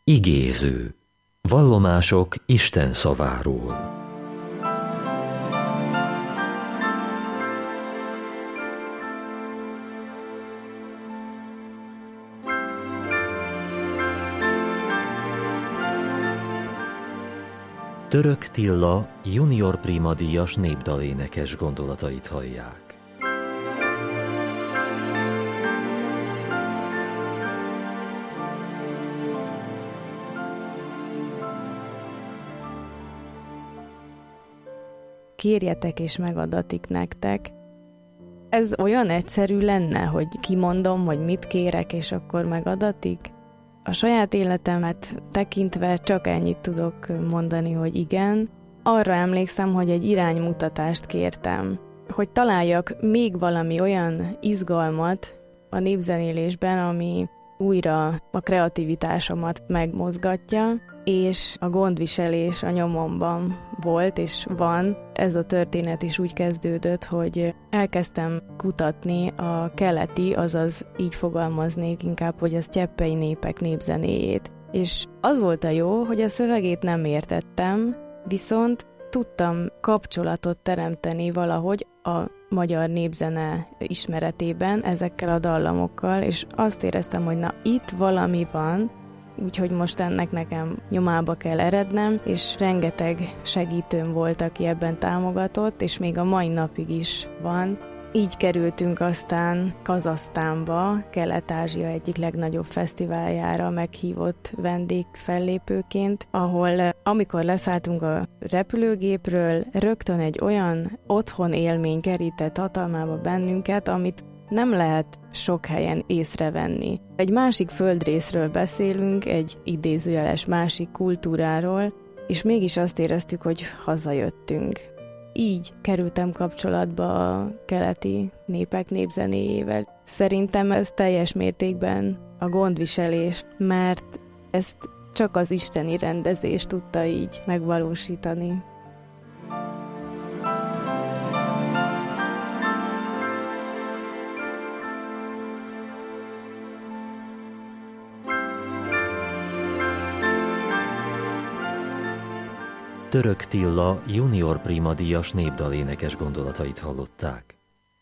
Igéző. Vallomások Isten szaváról. Török Tilla junior primadíjas népdalénekes gondolatait hallják. Kérjetek és megadatik nektek. Ez olyan egyszerű lenne, hogy kimondom, hogy mit kérek, és akkor megadatik? A saját életemet tekintve csak ennyit tudok mondani, hogy igen. Arra emlékszem, hogy egy iránymutatást kértem, hogy találjak még valami olyan izgalmat a népzenélésben, ami újra a kreativitásomat megmozgatja, és a gondviselés a nyomomban volt, és van. Ez a történet is úgy kezdődött, hogy elkezdtem kutatni a keleti, azaz így fogalmaznék inkább, hogy a sztyeppei népek népzenéjét. És az volt a jó, hogy a szövegét nem értettem, viszont tudtam kapcsolatot teremteni valahogy a magyar népzene ismeretében ezekkel a dallamokkal, és azt éreztem, hogy na, itt valami van, úgyhogy most ennek nekem nyomába kell erednem, és rengeteg segítőm volt, aki ebben támogatott, és még a mai napig is van. Így kerültünk aztán Kazahsztánba, Kelet-Ázsia egyik legnagyobb fesztiváljára meghívott vendégfellépőként, ahol amikor leszálltunk a repülőgépről, rögtön egy olyan otthon élmény kerített hatalmába bennünket, amit nem lehet sok helyen észrevenni. Egy másik földrészről beszélünk, egy idézőjeles másik kultúráról, és mégis azt éreztük, hogy hazajöttünk. Így kerültem kapcsolatba a keleti népek népzenéjével. Szerintem ez teljes mértékben a gondviselés, mert ezt csak az isteni rendezés tudta így megvalósítani. Török Tilla junior primadíjas népdalénekes gondolatait hallották.